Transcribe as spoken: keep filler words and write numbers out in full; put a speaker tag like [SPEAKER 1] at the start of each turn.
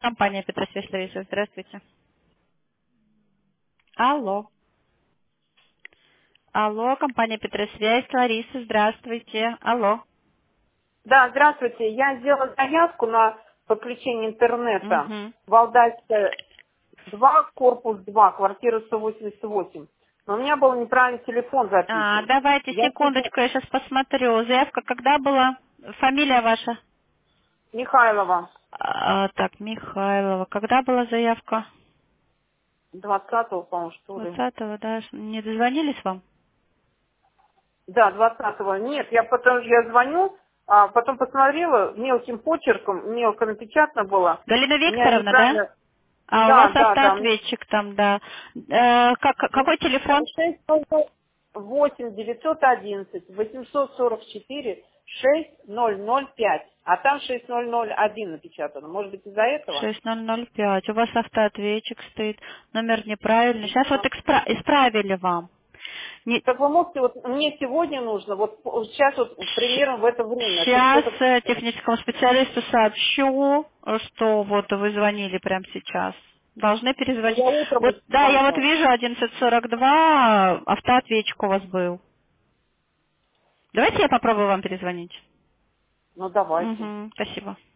[SPEAKER 1] Компания Петросвязь Лариса, здравствуйте. Алло. Алло, компания Петросвязь Лариса, здравствуйте. Алло.
[SPEAKER 2] Да, здравствуйте. Я сделала заявку на подключение интернета.
[SPEAKER 1] Угу.
[SPEAKER 2] Валдайская два, корпус два, квартира сто восемьдесят восемь. Но у меня был неправильный телефон
[SPEAKER 1] А,
[SPEAKER 2] записан.
[SPEAKER 1] давайте,
[SPEAKER 2] Я сегодня...
[SPEAKER 1] секундочку, я сейчас посмотрю. Заявка когда была? Фамилия ваша?
[SPEAKER 2] Михайлова,
[SPEAKER 1] А, так, Михайлова. Когда была заявка?
[SPEAKER 2] двадцатого, по-моему, что ли.
[SPEAKER 1] Двадцатого, да? Не дозвонились вам?
[SPEAKER 2] Да, двадцатого. Нет, я потом я звоню, а потом посмотрела, мелким почерком, мелко напечатано было.
[SPEAKER 1] Галина
[SPEAKER 2] У меня
[SPEAKER 1] Викторовна, да?
[SPEAKER 2] неправильно...
[SPEAKER 1] А у
[SPEAKER 2] Да,
[SPEAKER 1] вас
[SPEAKER 2] да, да.
[SPEAKER 1] автоответчик там, да. Э, как, какой телефон?
[SPEAKER 2] шесть восемь девятьсот одиннадцать восемьсот сорок четыре шесть ноль ноль пять, а там шесть ноль ноль один напечатано. Может быть, из-за этого?
[SPEAKER 1] шесть ноль ноль пять. У вас автоответчик стоит. Номер неправильный. Сейчас вот экспра- исправили вам. Не-
[SPEAKER 2] Как вы можете, вот мне сегодня нужно, вот сейчас вот примерно в это время, чтобы
[SPEAKER 1] Сейчас
[SPEAKER 2] кто-то
[SPEAKER 1] э,
[SPEAKER 2] пришел.
[SPEAKER 1] техническому специалисту сообщу, э, что вот вы звонили прямо сейчас. Должны
[SPEAKER 2] Ну,
[SPEAKER 1] перезвонить.
[SPEAKER 2] я утром
[SPEAKER 1] Вот,
[SPEAKER 2] еще
[SPEAKER 1] да, я вот
[SPEAKER 2] звонила.
[SPEAKER 1] вижу одиннадцать сорок два, автоответчик у вас был. Давайте я попробую вам перезвонить.
[SPEAKER 2] Ну, давайте.
[SPEAKER 1] Угу, спасибо.